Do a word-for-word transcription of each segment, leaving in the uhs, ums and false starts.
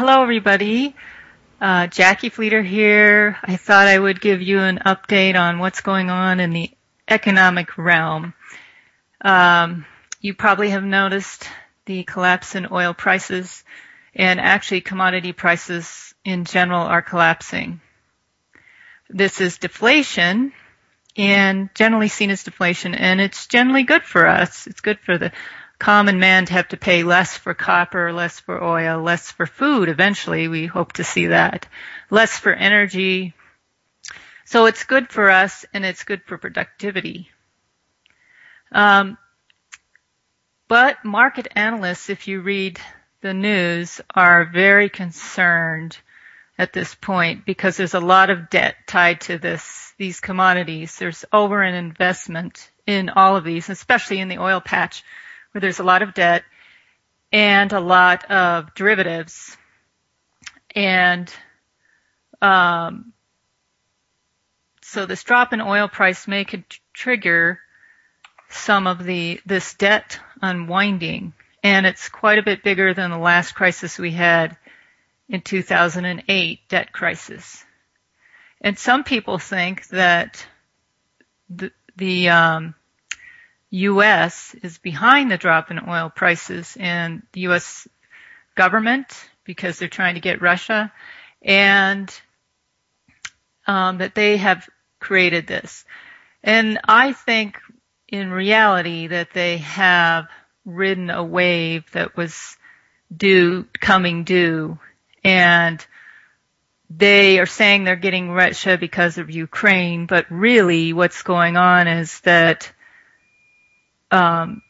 hello, everybody. Uh, Jackie Fleeter here. I thought I would give you an update on what's going on in the economic realm. Um, you probably have noticed the collapse in oil prices, and actually commodity prices in general are collapsing. This is deflation, and generally seen as deflation, and it's generally good for us. It's good for the common man to have to pay less for copper, less for oil, less for food. Eventually, we hope to see that. Less for energy. So it's good for us, and it's good for productivity. Um, but market analysts, if you read the news, are very concerned at this point because there's a lot of debt tied to this, these commodities. There's over an investment in all of these, especially in the oil patch, where there's a lot of debt and a lot of derivatives. And um, so this drop in oil price may could trigger some of the this debt unwinding. And it's quite a bit bigger than the last crisis we had in two thousand eight, debt crisis. And some people think that the, the um, U S is behind the drop in oil prices, and the U S government, because they're trying to get Russia, and um, that they have created this. And I think in reality that they have ridden a wave that was due, coming due, and they are saying they're getting Russia because of Ukraine, but really what's going on is that Um,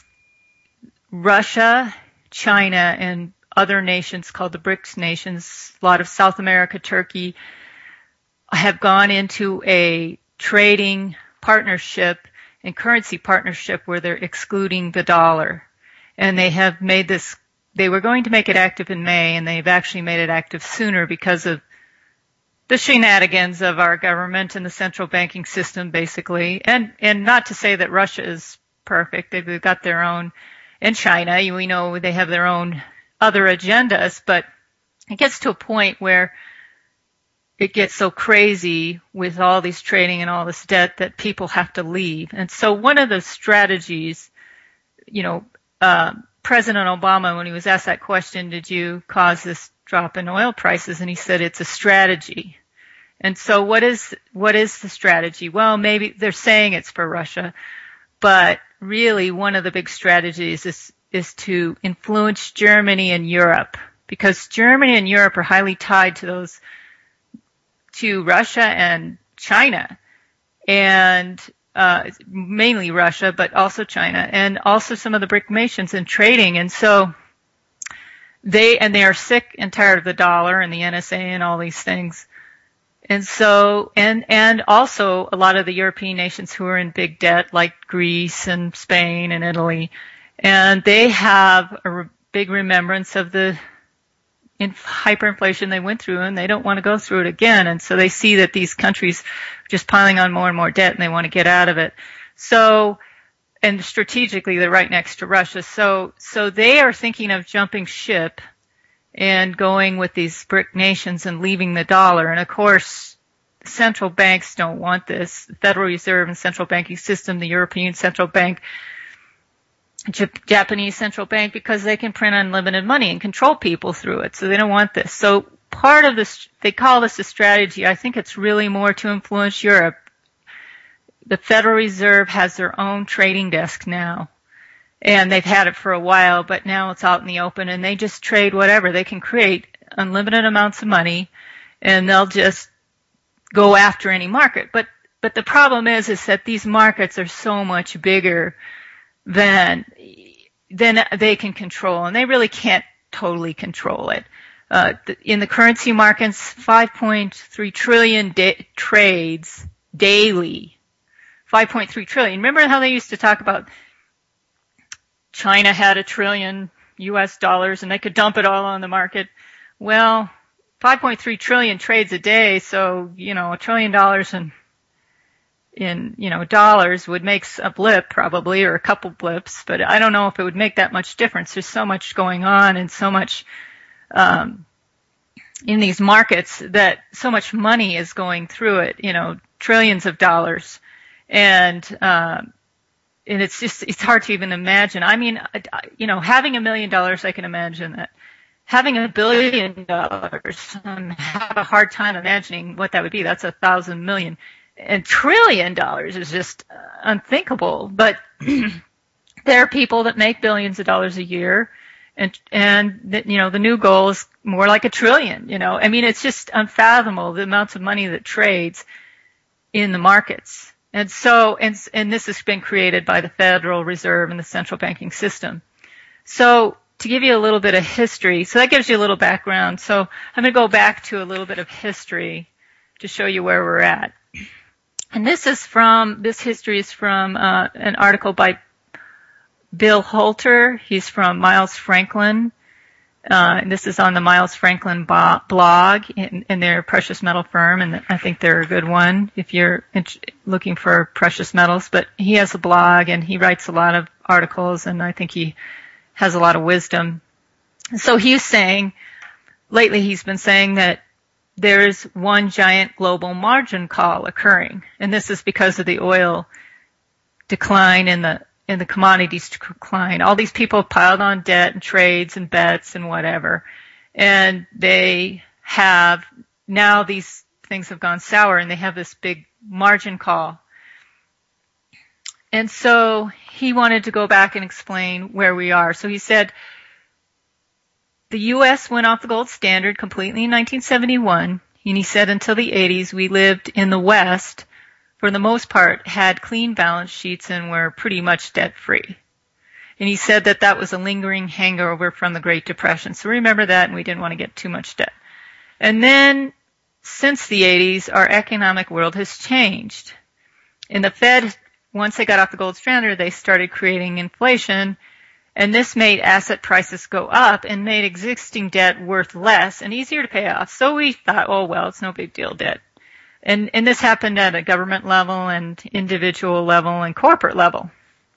Russia, China, and other nations called the BRICS nations, a lot of South America, Turkey, have gone into a trading partnership and currency partnership where they're excluding the dollar. And they have made this, they were going to make it active in May, and they've actually made it active sooner because of the shenanigans of our government and the central banking system, basically. And, and not to say that Russia is perfect. They've got their own, and China, we know they have their own other agendas, but it gets to a point where it gets so crazy with all these trading and all this debt that people have to leave. And so one of the strategies, you know, uh, President Obama, when he was asked that question, did you cause this drop in oil prices? And he said it's a strategy. And so what is, what is the strategy? Well, maybe they're saying it's for Russia, but really one of the big strategies is, is to influence Germany and Europe, because Germany and Europe are highly tied to those, to Russia and China, and uh, mainly Russia, but also China, and also some of the BRIC nations in trading. And so they, and they are sick and tired of the dollar and the N S A and all these things. And so, and, and also a lot of the European nations who are in big debt, like Greece and Spain and Italy, and they have a re- big remembrance of the in hyperinflation they went through, and they don't want to go through it again. And so they see that these countries are just piling on more and more debt, and they want to get out of it. So, and strategically, they're right next to Russia. So, so they are thinking of jumping ship and going with these BRIC nations and leaving the dollar. And of course, central banks don't want this. The Federal Reserve and central banking system, the European Central Bank, J- Japanese Central Bank, because they can print unlimited money and control people through it. So they don't want this. So part of this, they call this a strategy. I think it's really more to influence Europe. The Federal Reserve has their own trading desk now. And they've had it for a while, but now it's out in the open, and they just trade whatever. They can create unlimited amounts of money, and they'll just go after any market. But, but the problem is, is that these markets are so much bigger than, than they can control, and they really can't totally control it. Uh, in the currency markets, five point three trillion da- trades daily. five point three trillion. Remember how they used to talk about China had a trillion U S dollars and they could dump it all on the market? Well, five point three trillion trades a day, so, you know, a trillion dollars in, in, you know, dollars would make a blip probably, or a couple blips, but I don't know if it would make that much difference. There's so much going on and so much, um, in these markets that so much money is going through it, you know, trillions of dollars. And, um, and it's just, it's hard to even imagine. I mean, you know, having a million dollars, I can imagine that. Having a billion dollars, I have a hard time imagining what that would be. That's a thousand million. And trillion dollars is just unthinkable. But there are people that make billions of dollars a year. And, and, the, you know, the new goal is more like a trillion, you know. I mean, it's just unfathomable, the amounts of money that trades in the markets. And so, and, and this has been created by the Federal Reserve and the central banking system. So, to give you a little bit of history, so that gives you a little background. So, I'm going to go back to a little bit of history to show you where we're at. And this is from, this history is from uh, an article by Bill Holter. He's from Miles Franklin. Uh, and this is on the Miles Franklin bo- blog in, in their precious metal firm, and I think they're a good one if you're int- looking for precious metals. But he has a blog, and he writes a lot of articles, and I think he has a lot of wisdom. So he's saying, lately he's been saying that there's one giant global margin call occurring, and this is because of the oil decline in the in the commodities decline. All these people have piled on debt and trades and bets and whatever. And they have, now these things have gone sour and they have this big margin call. And so he wanted to go back and explain where we are. So he said, the U S went off the gold standard completely in nineteen seventy-one. And he said until the eighties, we lived in the West, for the most part, had clean balance sheets and were pretty much debt-free. And he said that that was a lingering hangover from the Great Depression. So remember that, and we didn't want to get too much debt. And then, since the eighties, our economic world has changed. And the Fed, once they got off the gold standard, they started creating inflation, and this made asset prices go up and made existing debt worth less and easier to pay off. So we thought, oh, well, it's no big deal, debt. And, and this happened at a government level and individual level and corporate level.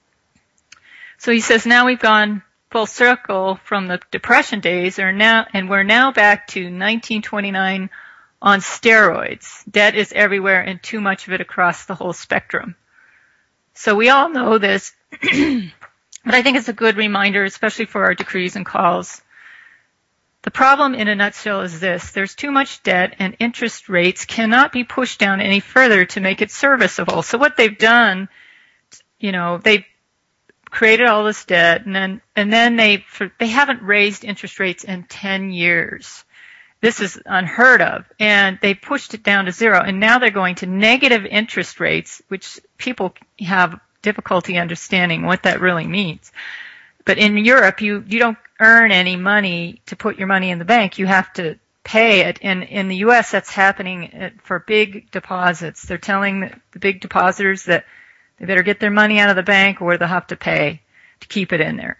So he says now we've gone full circle from the Depression days are now, and we're now back to nineteen twenty-nine on steroids. Debt is everywhere and too much of it across the whole spectrum. So we all know this, but I think it's a good reminder, especially for our decrees and calls. The problem in a nutshell is this. There's too much debt and interest rates cannot be pushed down any further to make it serviceable. So what they've done, you know, they've created all this debt and then, and then they, they haven't raised interest rates in ten years. This is unheard of. And they pushed it down to zero. And now they're going to negative interest rates, which people have difficulty understanding what that really means. But in Europe, you, you don't earn any money to put your money in the bank. You have to pay it. And in the U S, that's happening for big deposits. They're telling the big depositors that they better get their money out of the bank or they'll have to pay to keep it in there.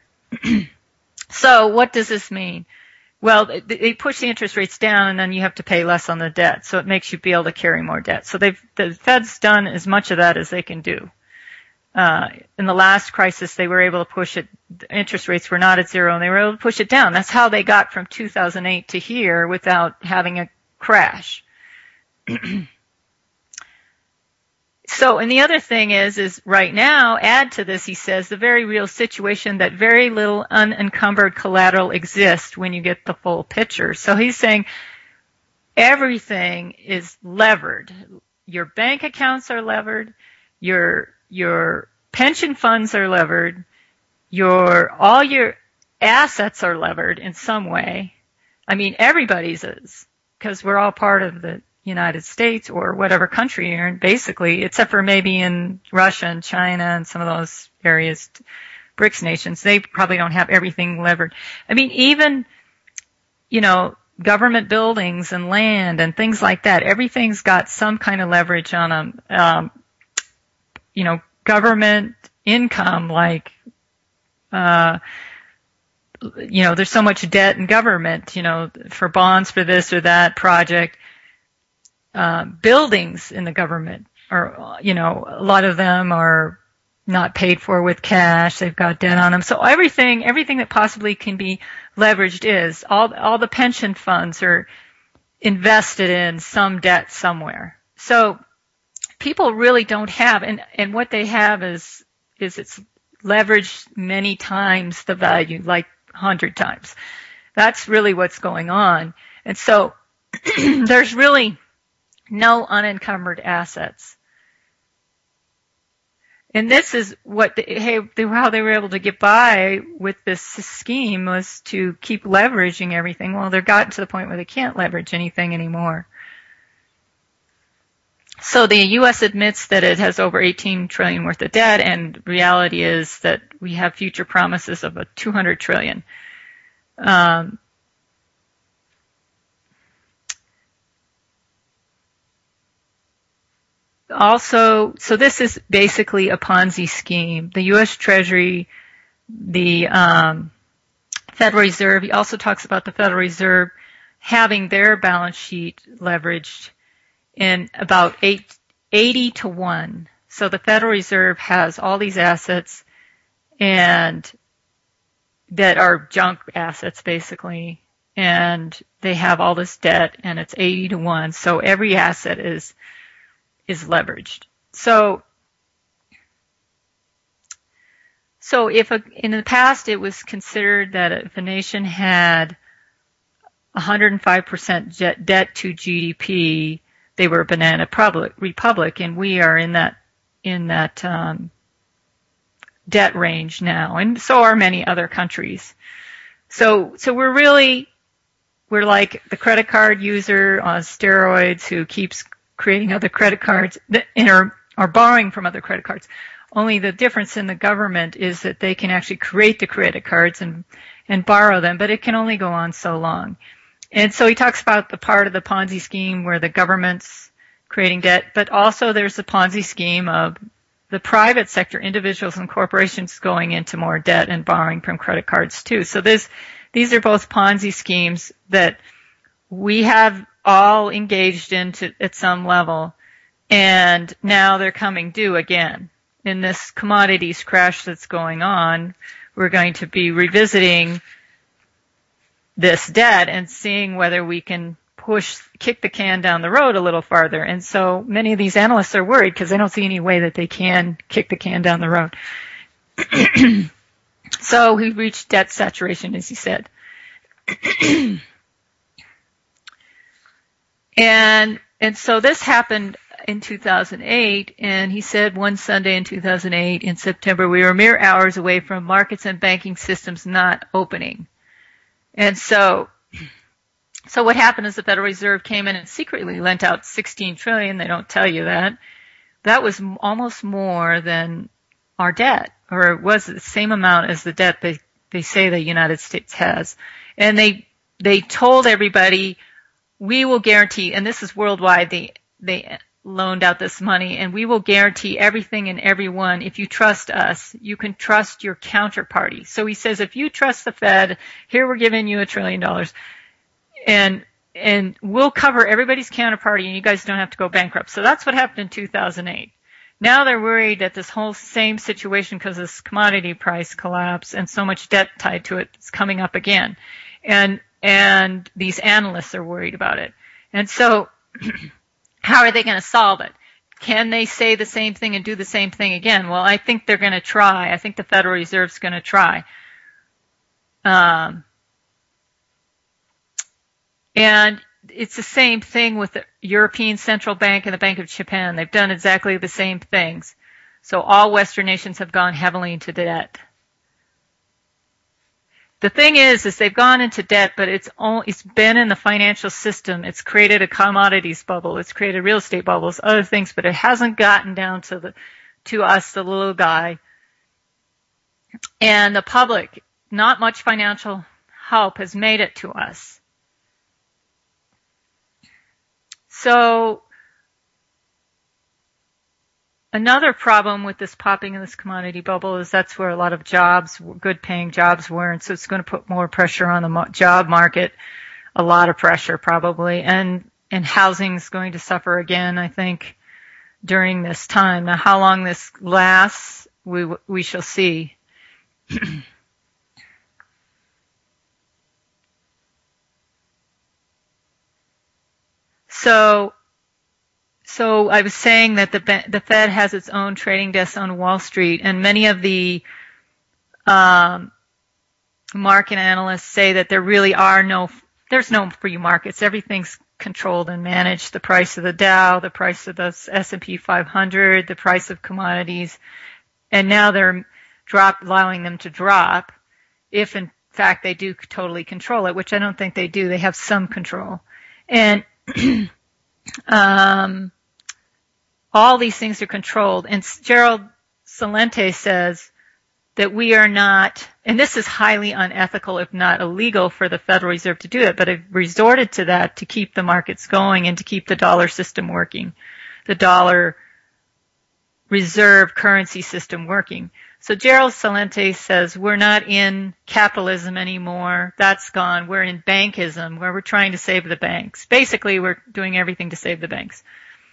So what does this mean? Well, they push the interest rates down and then you have to pay less on the debt. So it makes you be able to carry more debt. So they've, the Fed's done as much of that as they can do. Uh, in the last crisis, they were able to push it, interest rates were not at zero, and they were able to push it down. That's how they got from two thousand eight to here without having a crash. So, and the other thing is, is right now, add to this, he says, the very real situation that very little unencumbered collateral exists when you get the full picture. So he's saying everything is levered. Your bank accounts are levered, your Your pension funds are levered. Your, all your assets are levered in some way. I mean, everybody's is, because we're all part of the United States or whatever country you're in, basically, except for maybe in Russia and China and some of those areas, BRICS nations. They probably don't have everything levered. I mean, even, you know, government buildings and land and things like that, everything's got some kind of leverage on them. Um, you know, government income, like, uh, you know, there's so much debt in government, you know, for bonds for this or that project. Uh, buildings in the government are, you know, a lot of them are not paid for with cash. They've got debt on them. So everything, everything that possibly can be leveraged is. All, all the pension funds are, invested in some debt somewhere. So people really don't have, and, and what they have is, is it's leveraged many times the value, like a hundred times. That's really what's going on. And so there's really no unencumbered assets. And this is what, the, hey, they, how they were able to get by with this scheme was to keep leveraging everything. Well, they're gotten to the point where they can't leverage anything anymore. So the U S admits that it has over eighteen trillion worth of debt, and reality is that we have future promises of a two hundred trillion. Um, Also, so this is basically a Ponzi scheme. The U S Treasury, the um, Federal Reserve, he also talks about the Federal Reserve having their balance sheet leveraged in about eight, eighty to one. So the Federal Reserve has all these assets and that are junk assets basically, and they have all this debt, and it's eighty to one. So every asset is is leveraged. So, so if a, in the past it was considered that if a nation had one hundred five percent debt to G D P, they were a banana republic, and we are in that in that um, debt range now, and so are many other countries. So, so we're really we're like the credit card user on steroids who keeps creating other credit cards and are, are borrowing from other credit cards. Only the difference in the government is that they can actually create the credit cards and, and borrow them, but it can only go on so long. And so he talks about the part of the Ponzi scheme where the government's creating debt, but also there's the Ponzi scheme of the private sector, individuals and corporations going into more debt and borrowing from credit cards too. So this, these are both Ponzi schemes that we have all engaged into at some level, and now they're coming due again. In this commodities crash that's going on, we're going to be revisiting this debt and seeing whether we can push, kick the can down the road a little farther. And so many of these analysts are worried because they don't see any way that they can kick the can down the road. So we've reached debt saturation, as he said. And, and so this happened in two thousand eight, and he said one Sunday in two thousand eight in September, we were mere hours away from markets and banking systems not opening. And so, so what happened is the Federal Reserve came in and secretly lent out sixteen trillion. They don't tell you that. That was almost more than our debt, or it was the same amount as the debt they, they say the United States has. And they, they told everybody, we will guarantee, and this is worldwide, they, they loaned out this money, and we will guarantee everything and everyone. If you trust us, you can trust your counterparty. So he says, if you trust the Fed, here we're giving you a trillion dollars, and, and we'll cover everybody's counterparty, and you guys don't have to go bankrupt. So that's what happened in two thousand eight. Now they're worried that this whole same situation, because this commodity price collapse and so much debt tied to it, is coming up again. And And these analysts are worried about it. And so how are they going to solve it? Can they say the same thing and do the same thing again? Well, I think they're going to try. I think the Federal Reserve's going to try. Um, and it's the same thing with the European Central Bank and the Bank of Japan. They've done exactly the same things. So all Western nations have gone heavily into debt. The thing is, is they've gone into debt, but it's all, it's been in the financial system. It's created a commodities bubble. It's created real estate bubbles, other things, but it hasn't gotten down to the, to us, the little guy. And the public, not much financial help has made it to us. So, another problem with this popping of this commodity bubble is that's where a lot of jobs, good paying jobs were, and so it's going to put more pressure on the job market, a lot of pressure probably, and, and housing's going to suffer again, I think, during this time. Now, how long this lasts, we, we shall see. So, so I was saying that the the Fed has its own trading desk on Wall Street, and many of the um, market analysts say that there really are no, there's no free markets. Everything's controlled and managed. The price of the Dow, the price of the S and P five hundred, the price of commodities, and now they're drop allowing them to drop if in fact they do totally control it, which I don't think they do. They have some control. And um, all these things are controlled. And Gerald Celente says that we are not, and this is highly unethical, if not illegal, for the Federal Reserve to do it, but have resorted to that to keep the markets going and to keep the dollar system working, the dollar reserve currency system working. So Gerald Celente says we're not in capitalism anymore. That's gone. We're in bankism, where we're trying to save the banks. Basically, we're doing everything to save the banks.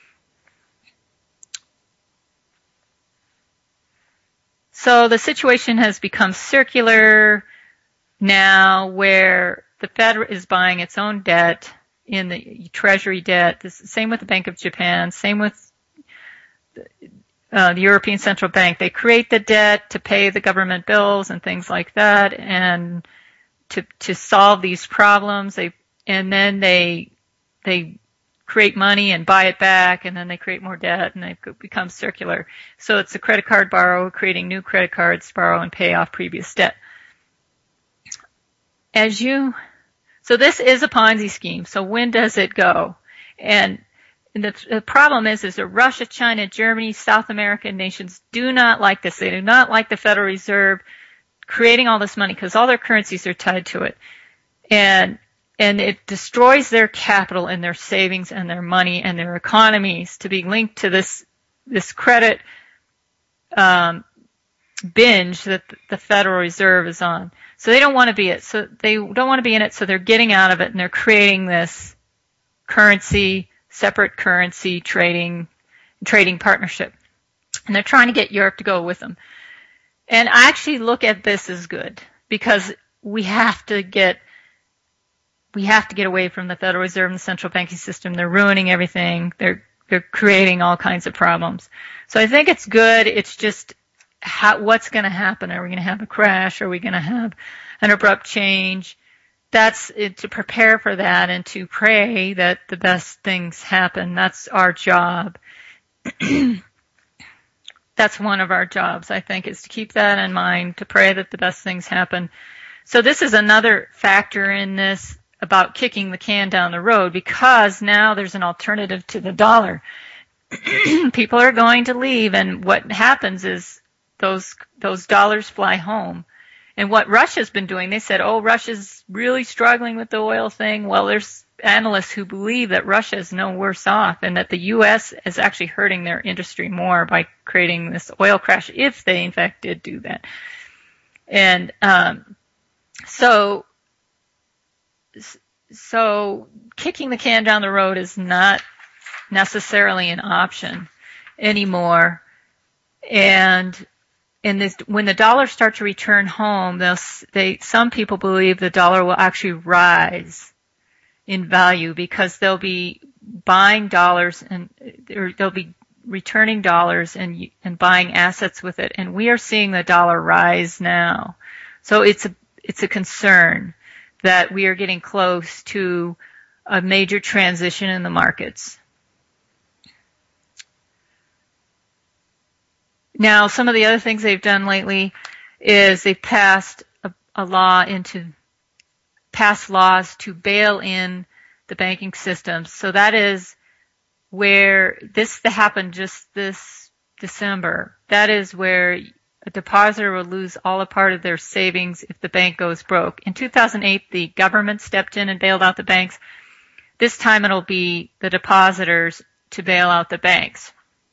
So the situation has become circular now, where the Fed is buying its own debt in the Treasury debt. This, same with the Bank of Japan. Same with the, Uh, the European Central Bank. They create the debt to pay the government bills and things like that, and to to solve these problems. They and then they they create money and buy it back, and then they create more debt, and they become circular. So it's a credit card borrow, creating new credit cards, borrow and pay off previous debt. As you, so this is a Ponzi scheme. So when does it go? And And the, the problem is, is that Russia, China, Germany, South American nations do not like this. They do not like the Federal Reserve creating all this money because all their currencies are tied to it. And, and it destroys their capital and their savings and their money and their economies to be linked to this, this credit, um, binge that the Federal Reserve is on. So they don't want to be it. So they don't want to be in it. So they're getting out of it, and they're creating this currency, separate currency trading, trading partnership. And they're trying to get Europe to go with them. And I actually look at this as good, because we have to get, we have to get away from the Federal Reserve and the central banking system. They're ruining everything. They're, they're creating all kinds of problems. So I think it's good. It's just how, what's going to happen? Are we going to have a crash? Are we going to have an abrupt change? That's it, to prepare for that and to pray that the best things happen. That's our job. That's one of our jobs, I think, is to keep that in mind, to pray that the best things happen. So this is another factor in this about kicking the can down the road, because now there's an alternative to the dollar. People are going to leave, and what happens is those those dollars fly home. And what Russia's been doing, they said, oh, Russia's really struggling with the oil thing. Well, there's analysts who believe that Russia is no worse off, and that the U S is actually hurting their industry more by creating this oil crash, if they in fact did do that. And um, so, so kicking the can down the road is not necessarily an option anymore. And And this, when the dollar starts to return home, they'll, they, some people believe the dollar will actually rise in value, because they'll be buying dollars and or they'll be returning dollars and and buying assets with it. And we are seeing the dollar rise now, so it's a it's a concern that we are getting close to a major transition in the markets. Now, some of the other things they've done lately is they've passed a, a law into, passed laws to bail in the banking systems. So that is where this happened just this December. That is where a depositor will lose all or part of their savings if the bank goes broke. In two thousand eight, the government stepped in and bailed out the banks. This time it'll be the depositors to bail out the banks.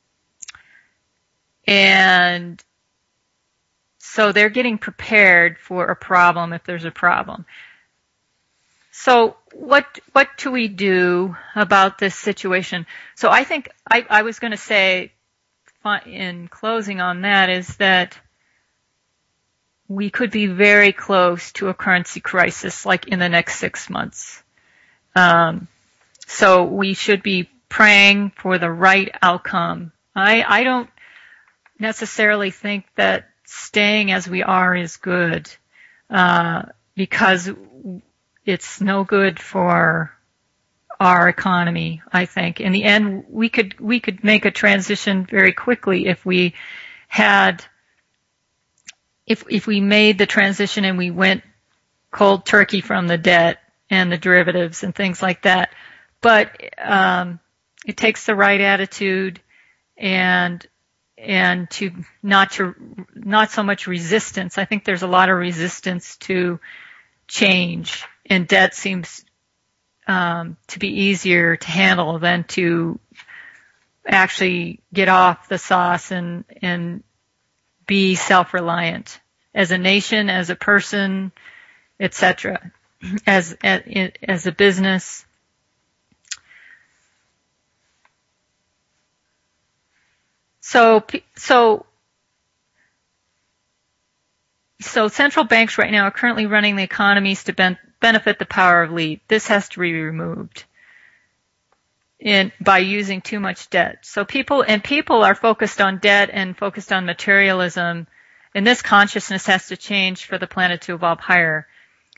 And so they're getting prepared for a problem if there's a problem. So what what do we do about this situation? So I think I, I was going to say in closing on that is that we could be very close to a currency crisis, like in the next six months. Um, so we should be praying for the right outcome. I, I don't necessarily think that staying as we are is good, uh, because it's no good for our economy, I think. In the end, we could, we could make a transition very quickly if we had, if, if we made the transition and we went cold turkey from the debt and the derivatives and things like that. But, um, it takes the right attitude and, and to not to, not so much resistance. I think there's a lot of resistance to change, and debt seems, um, to be easier to handle than to actually get off the sauce and, and be self-reliant as a nation, as a person, et cetera, as, as, as a business. So, so, so central banks right now are currently running the economies to ben, benefit the power of elite. This has to be removed in, by using too much debt. So people, and people are focused on debt and focused on materialism, and this consciousness has to change for the planet to evolve higher.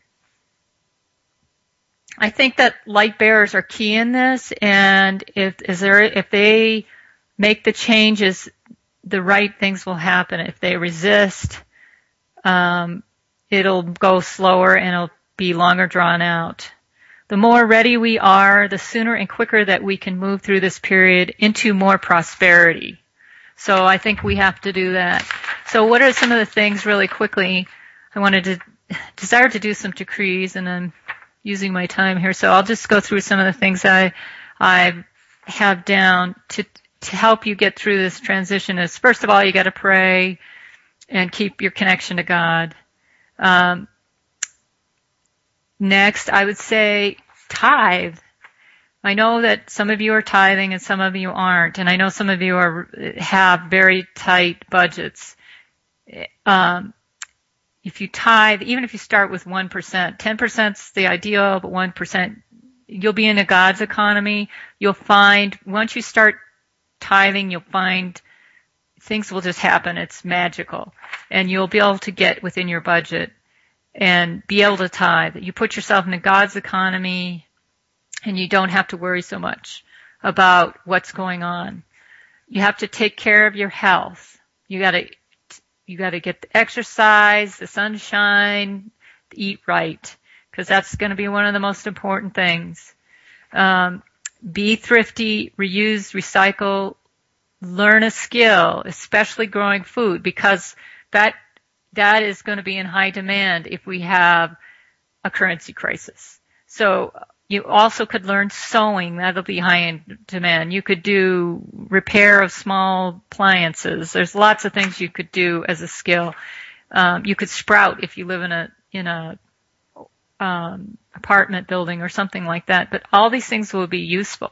I think that light bearers are key in this, and if, is there, if they make the changes, the right things will happen. If they resist, um, it'll go slower and it'll be longer drawn out. The more ready we are, the sooner and quicker that we can move through this period into more prosperity. So I think we have to do that. So what are some of the things really quickly? I wanted to desire to do some decrees, and I'm using my time here, so I'll just go through some of the things I I have down to to help you get through this transition. Is first of all, you got to pray and keep your connection to God. Um, next, I would say tithe. I know that some of you are tithing and some of you aren't, and I know some of you are have very tight budgets. Um, if you tithe, even if you start with one percent, ten percent is the ideal, but one percent, you'll be in a God's economy. You'll find, once you start tithing, you'll find things will just happen. It's magical. And you'll be able to get within your budget and be able to tithe. You put yourself in a God's economy, and you don't have to worry so much about what's going on. You have to take care of your health. You gotta, you gotta get the exercise, the sunshine, eat right, because that's going to be one of the most important things. Um, be thrifty, reuse, recycle, learn a skill, especially growing food, because that, that is going to be in high demand if we have a currency crisis. So you also could learn sewing. That'll be high in demand. You could do repair of small appliances. There's lots of things you could do as a skill. Um, you could sprout if you live in a, in a, um, apartment building or something like that. But all these things will be useful.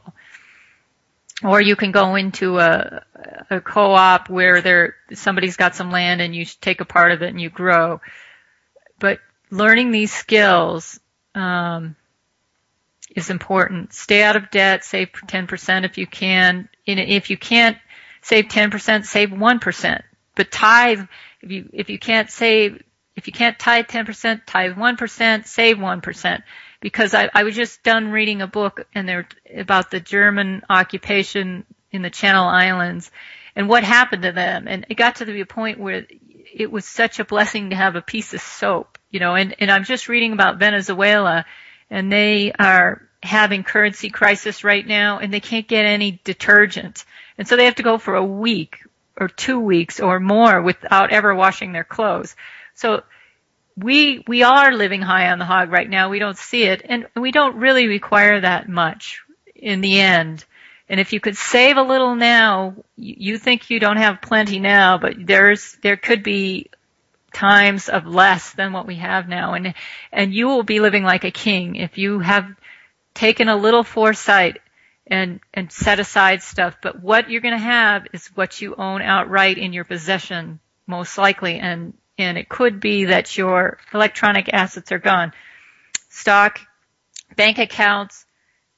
Or you can go into a, a co-op where there, somebody's got some land and you take a part of it and you grow. But learning these skills, um, is important. Stay out of debt, save ten percent if you can. And if you can't save ten percent, save one percent. But tithe, if you, if you can't save, if you can't tithe ten percent, tithe one percent, save one percent. Because I, I was just done reading a book and they're about the German occupation in the Channel Islands and what happened to them. And it got to the point where it was such a blessing to have a piece of soap, you know, and, and I'm just reading about Venezuela, and they are having currency crisis right now, and they can't get any detergent. And so they have to go for a week or two weeks or more without ever washing their clothes. So we, we are living high on the hog right now. We don't see it, and we don't really require that much in the end. And if you could save a little now, you think you don't have plenty now, but there's, there could be times of less than what we have now. And, and you will be living like a king if you have taken a little foresight and, and set aside stuff. But what you're going to have is what you own outright in your possession, most likely. And, and it could be that your electronic assets are gone. Stock, bank accounts,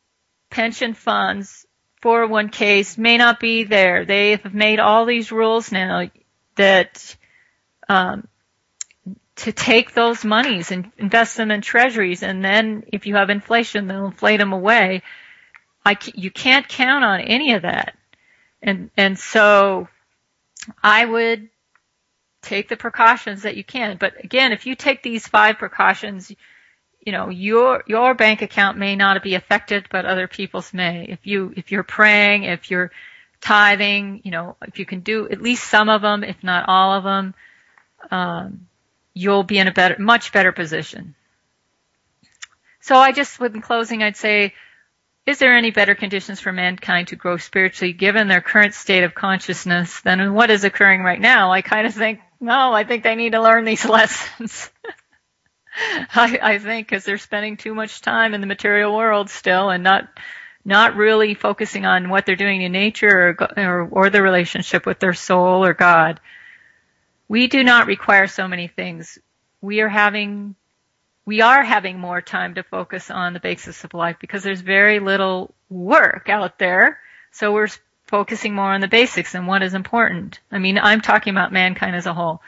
pension funds, four oh one k's may not be there. They have made all these rules now that um, to take those monies and invest them in treasuries, and then if you have inflation, they'll inflate them away. I, you can't count on any of that. And, and so I would take the precautions that you can. But again, if you take these five precautions, you know, your, your bank account may not be affected, but other people's may. If you, if you're praying, if you're tithing, you know, if you can do at least some of them, if not all of them, um, you'll be in a better, much better position. So I just, in closing, I'd say, is there any better conditions for mankind to grow spiritually given their current state of consciousness than what is occurring right now? I kind of think, no, I think they need to learn these lessons. I, I think because they're spending too much time in the material world still and not, not really focusing on what they're doing in nature or, or, or the relationship with their soul or God. We do not require so many things. We are having, we are having more time to focus on the basis of life because there's very little work out there. So we're focusing more on the basics and what is important. I mean, I'm talking about mankind as a whole.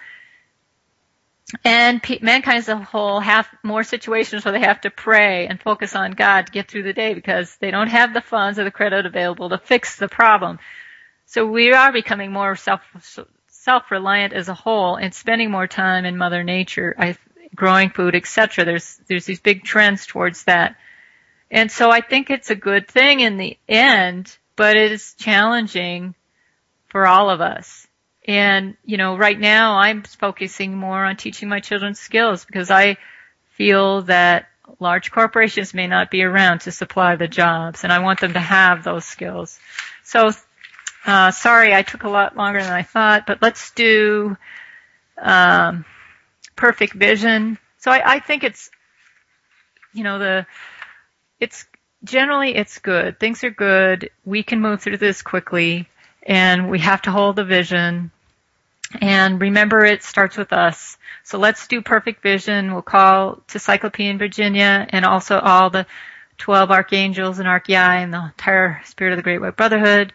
And pe- mankind as a whole have more situations where they have to pray and focus on God to get through the day because they don't have the funds or the credit available to fix the problem. So we are becoming more self self-reliant as a whole and spending more time in Mother Nature, I, growing food, et cetera. There's, there's these big trends towards that. And so I think it's a good thing in the end, but it is challenging for all of us. And, you know, right now I'm focusing more on teaching my children skills because I feel that large corporations may not be around to supply the jobs and I want them to have those skills. So, Uh, sorry, I took a lot longer than I thought, but let's do um, perfect vision. So I, I think it's, you know, the it's generally it's good. Things are good. We can move through this quickly, and we have to hold the vision. And remember, it starts with us. So let's do perfect vision. We'll call to Cyclopean Virginia and also all the twelve archangels and Archei and the entire Spirit of the Great White Brotherhood.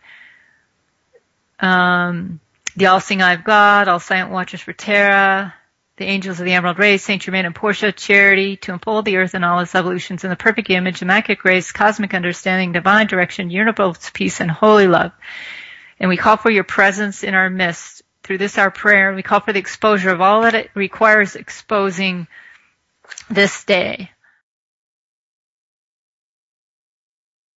Um, the All-Seeing Eye of God, All Silent Watchers for Terra, the Angels of the Emerald Race, Saint Germain and Portia, Charity, to unfold the earth and all its evolutions in the perfect image, immaculate grace, cosmic understanding, divine direction, universal peace, and holy love. And we call for your presence in our midst. Through this our prayer, we call for the exposure of all that it requires exposing this day.